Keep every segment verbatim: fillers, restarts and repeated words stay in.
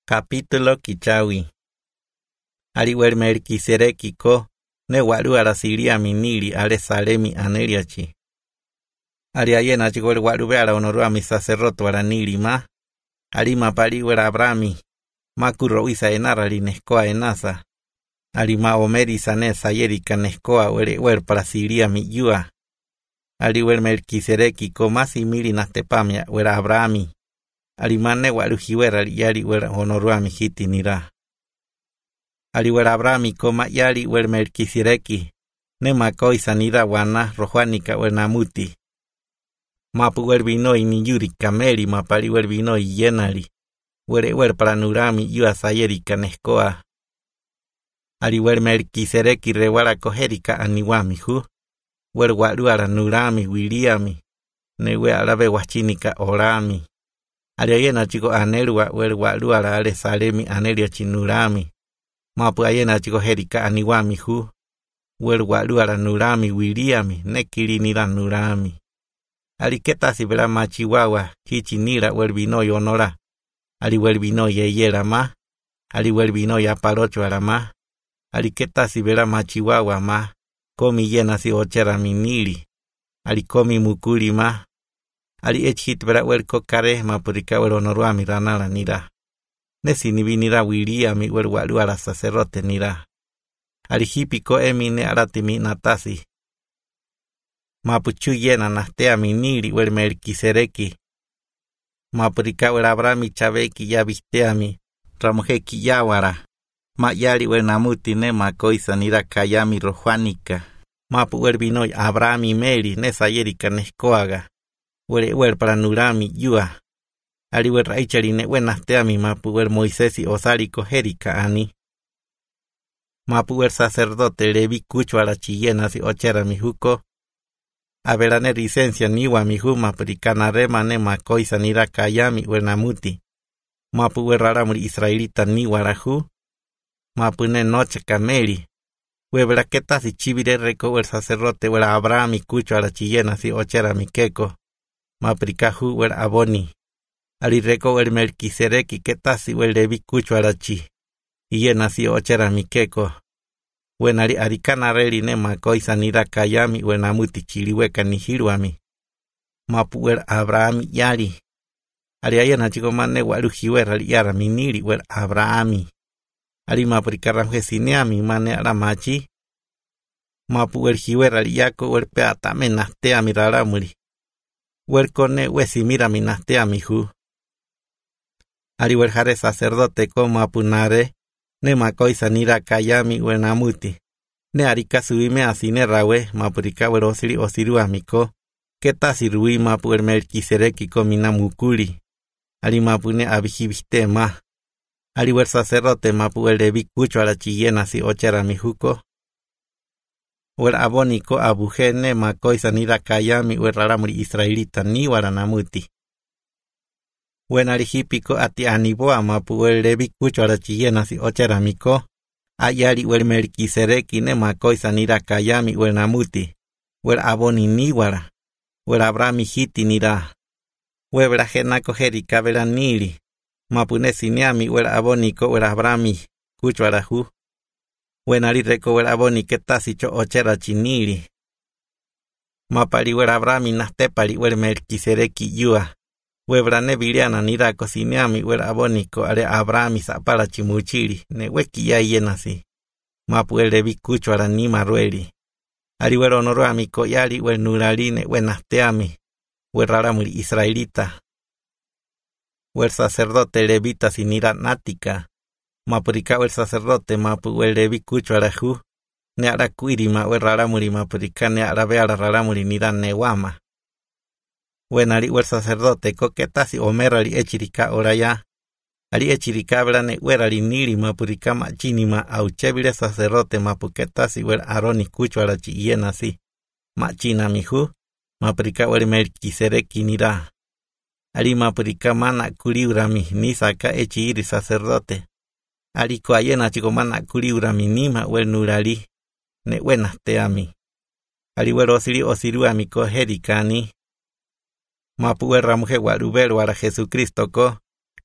Capítulo kichawi. Aliwer Melquisedeki ko ne waru arasiria miniri ale salemi aneliachi. Aliayena chigol waru beara honoru mi sacerdote araniri ma. Alima paliwer Abrami. Makuro isa enara lineskoa enasa. Alima omeri sane sayeri kaneskoa were wer para siria mi yua. Aliwer Melquisedeki ko masimili nastepamia wer Abrami. Alimane waru hiwera yari wer honoruami hiti nira. Aliwer Abrami koma yari wer Melquisedeki. Ne makoi sanira wana rojuanika wer namuti. Mapu wer binoi ni yuri kameri mapali wer binoi yenari. Wer wer para nurami yu asayeri kaneskoa. Aliwer Melquisedeki rewara koherika aniwami hu. Wer waru ara nurami wiliami. Ne we arabe wachinika orami. Aliayena chico anerua wer waru ara ale salemi anelia chinurami. Mapu ayena chico herika aniwami hu. Wer waru ara nurami wiliami nekiri nira nurami. Aliketa si vera machiwawa hichi nira wer binoi honora. Ali wer binoi yeyera ma. Ali wer binoi aparocho ara ma. Aliketa si vera machiwawa ma. Komi yena si ochera miniri. Ali komi mukuri ma. Ali echit vera wer kokare ma purika wer honoruami ranara nira. Nesi ni vinira wiliami wer waru ara sacerdote nira. Ali hipiko emine aratimi natasi. Mapuchu yena nastea miniri wer Melquisedeki. Mapurika wer Abrami chabeki ya visteami. Ramuheki yawara. Ma yari wer namuti ne makoisa nira kayami rojuanika. Mapu wer binoi Abrami meri ne sayeri kaneskoaga. Wer wer para nurami yua. Ali wer raichari ne wer nasteami mapu wer Moisesi osari koherika ani. Mapu wer sacerdote levi kucho ala chiyena si ochera mihuko. Averane licencia niwa mihu mapurikana rema ne makoisa nira kayami wer namuti. Mapu wer raramuri israelita niwa rahu. Mapu ne noche kameri. Webra keta si chibire reko wer sacerdote wer Abrami kucho ala chiyena si ochera mikeko. Maprikahu wer aboni. Ali reko wer Melquisedeki keta si wer levi kucho ala chi. Iyena si ochera mikeko. Wenari arikana reli ne makoisa nira kayami wer namuti chiliweka ni hiruami. Mapu wer Abrami yari. Ali ayena chiko mane waru hiwera ali yara miniri wer Abrami. Ali maprikaramhe sineami mane aramachi. Mapu wer hiwera ali yako wer peatame nasteami raramuri. Wer kone wesimira minasteami hu. Ali wer jare sacerdote ko mapunare. Ne makoisa nira kayami wer namuti. Ne arika subime asine rawe mapurika wer osiri osiru amiko. Keta sirui mapu wer Melquisedeki ko minamukuri. Ali mapune abijibiste ma. Ali wer sacerdote mapu wer levi kucho ala chiyena si ochera mihuko. Wer aboniko abujene makoisa nira kayami wer raramuri israelita ni waranamuti. Wen arihipiko ati aniboa mapu wer levi kucho ala chiyena si ochera miko. Ayari wer Melquisedeki ne makoisa nira kayami wer namuti. Wer aboni niwara. Wer Abrami hiti nira. Wer brajena koherika vera niri. Mapune sineami wer aboniko wer Abrami kucho arahu. Wen arireko wer aboni ketasi cho ochera chiniri. Mapari wer Abrami nastepari wer Melquisedeki yua. Webrane viliana nira cosineami wer aboniko ale Abrami sapara chimuchiri ne weki ya yenasi. Mapu el levi kucho ara nima rueli. Ali wer honoruami ko yari wer nurarine wer nasteami. Wer raramuri israelita. Wer sacerdote levita sinira natika. Mapurika wer sacerdote mapu wer levi kucho ara hu. Ne ara kuirima wer raramuri mapurika ne ara beara raramuri nira newama. Wenari wer sacerdote ko ketasi omera li echirika oraya. Ali echirika blane wer ali niri mapurika machinima au chebile sacerdote mapuketasi wer aroni kucho ala chi yenasi. Machina mihu. Mapurika wer Melquisedeki nira. Ali mapurika mana kuriurami nisaka echiri sacerdote. Ali ko ayena chiko mana kuriurami nima wer nurali. Ne wenasteami. Ali wer osiri osiruami ko herikani. Mapu wer ramuhe warubero ara Jesucristo ko.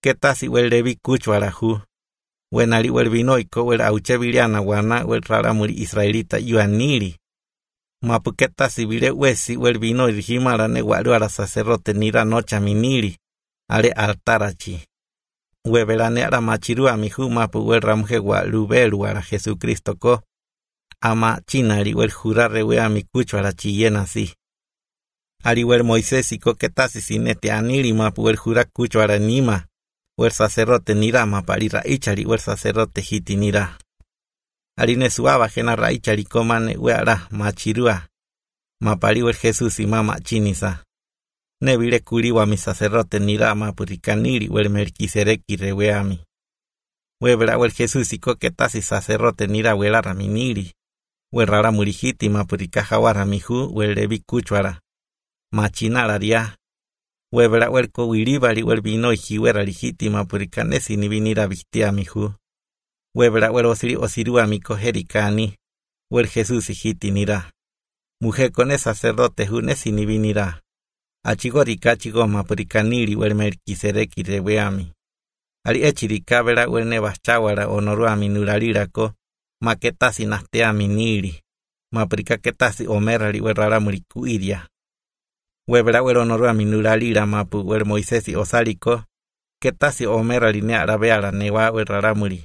¿qué tasi wel Levi kuchwara hu? Wenali wel vinoiko wel aucheviliana wana wel raramuri israelita yuaniri. Mapu ¿qué tasi vile wesi wel vinoi himara ne waruara sacerdote nira nocha miniri. Ale altarachi. Webelane ara machirua mihu mapu wel ramje wa lubelu ara Jesucristo ko. Ama chinari wel jurare we ami kuchwara chiyena si. Ari wel Moisés y coquetasi sinete aniri mapu wel jura kuchwara nima. Wel sacerdote nira mapari raichari wel sacerdote hiti nira. Ari nesuaba jena raichari komane we ara machirua. Mapari wel Jesús y mama chinisa. Nebile kuriwa mi sacerdote nira mapurikaniri wel Melquisedeki reweami. Webra wel Jesús y coquetasi sacerdote nira wel ara miniri. Wel rara murihiti mapurikajawara mihu wel Levi kuchwara. Machinara ria. Webra wel kowiribari wel vino hiwera lihiti mapurikanesi ni vinira vistia mihu. Webra wel osiri osirua mi koherikani. Wel Jesús hiti nira. Mujer con el sacerdote junesi ni vinira. Achigorika chigo mapurikaniri wel Melquisedeki reweami. Ari echirika vera wel nebaschawara onoruami nurarirako. Maketasi nasteami niri. Mapurika ketasi omerari wel raramuri kuiria. Webra wel onoruami nurarira mapu wel Moisés osaliko. Ketasi omerari ne arabeara newa wel raramuri.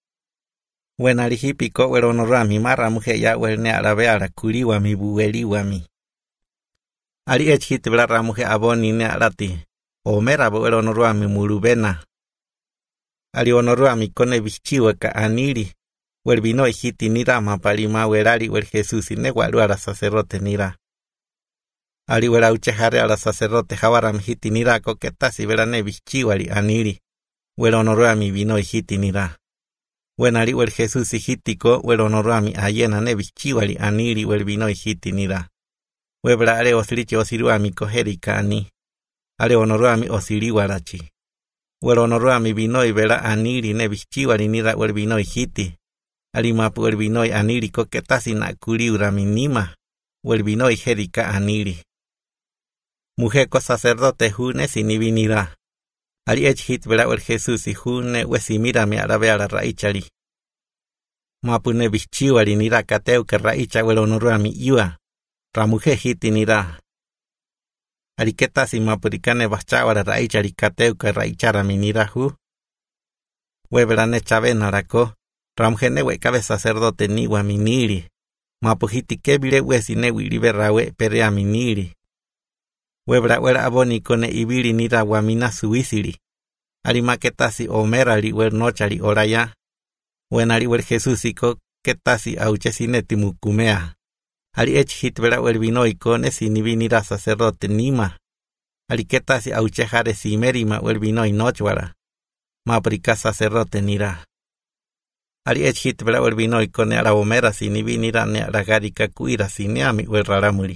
Wenari hipiko wel onoruami marra mujer ya wel ne arabeara kuriwami buweliwami. Ari echit bla ramuge aboni ne arati. Omera wel onoruami murubena. Ari onoruami kone bichiwe ka aniri. Wel vino hiti nira mapalima welari wel Jesús y ne waluara sacerdote nira. Ari wel auchejare ala sacerdote jawaram hiti nira coquetasi verane bichiwari aniri. Wel onoruami vino hiti nira. Wenari wel Jesús y hitiko wel onoruami ayena ne bichiwari aniri wel vino hiti nira. Webra are osirichi osiruami koherika ani. Are onoruami osiriwarachi. Wel onoruami vinoi vera aniri ne bichiwari nira wel vinoi hiti. Ari mapu wel vinoi aniri coquetasi na kuriurami nima. Wel vinoi herika aniri. Mujer ko sacerdote june si ni vinira. Ari echit vera wel Jesús y june wesimira mi arabeara raichari. Mapu ne bichiwari nira kateu que raicha wel onoruami iwa. Ramuje hiti nira. Ari ketasi mapurikane bachawara raichari kateu que raichara mi nira hu. Weberane chavenarako. Ramuje ne we cabe sacerdote niwa miniri. Mapu hiti kebile wesi ne wiriberawe perea miniri. Webra wera aboni kone ibiri nira wamina suisiri. Ari maketasi omerari wer nochari oraya. Wenari wer Jesusiko ketasi auchesineti mukumea. Ari echit vera wer vinoi kone sinivinira sacerdote nima. Ari ketasi auchejare simerima wer vinoi nochwara. Maprika sacerdote nira. Ari echit vera wer vinoi kone ara omera sinivinira ne aragarika kuira sineami wer raramuri.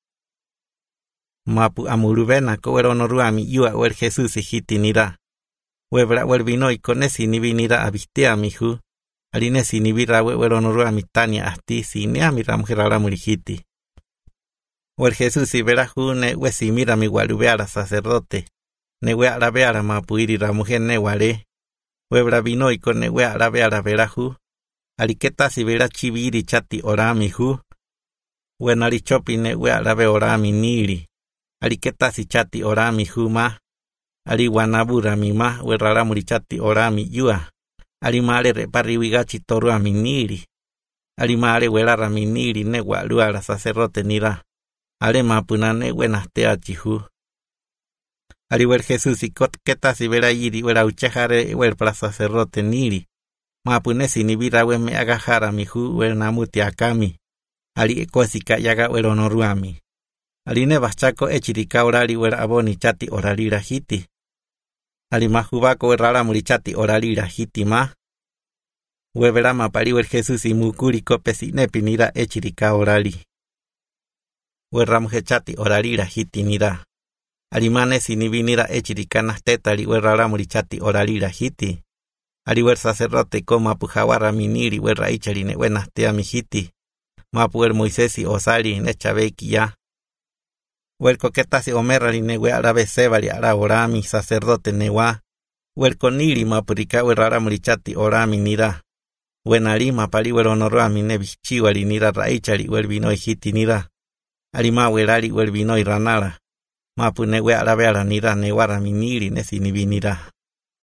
Mapu amurubena ko wer onoruami yua wer Jesús hiti nira. Webra wer vinoi kone sinivinira abistea mihu. Arine sinivira wer onoruami tania asti sineami ramjeraramuri hiti. Wer Jesús y vera june wesimira mi walubeara sacerdote. Ne we arabeara mapuiri ramujer ne ware. Webra vinoi kone we arabeara verahu. Ariketa si vera chiviri chati orami hu. Wenari chopine we arabe orami niri. Ariketa si chati orami huma. Ari wanabura mima we raramuri chati orami yua. Ari mare repari wigachi toru aminiri. Ari mare welara miniri ne waluara sacerdote nira. Are mapunane wenaste chihu. Ari wer Jesús y kot ketasi vera yiri wera uchejare wer para sacerdote niri. Mapunesi ni vira we me agajara mihu wer namuti akami. Ari ekosika yaga wer onoruami. Ari ne bachako echirika orari wer aboni chati oralira hiti. Ari mahubako wer raramuri chati oralira hiti ma. Webera mapari wer Jesús y mukuri kopesi nepinira echirika orali. Wer ramuje chati oralira hiti nira. Arimane sinivinira echirikanas tetari wer raramuri chati oralira hiti. Ari wer sacerdote ko mapu jawara miniri wer raichari ne wenastea mi hiti. Mapu wer Moisés y osari ne chabeki ya. Wer koketasi omerari ne we arabe sebari ara orami sacerdote newa. Welkonili mapurika werara murichati orami nira. Wenali mapali weronorami nebichiwali nira raichali welvino hiti nira. Alima welali welvino iranala. Mapune we alabeala nira newara minili nesinibi nira.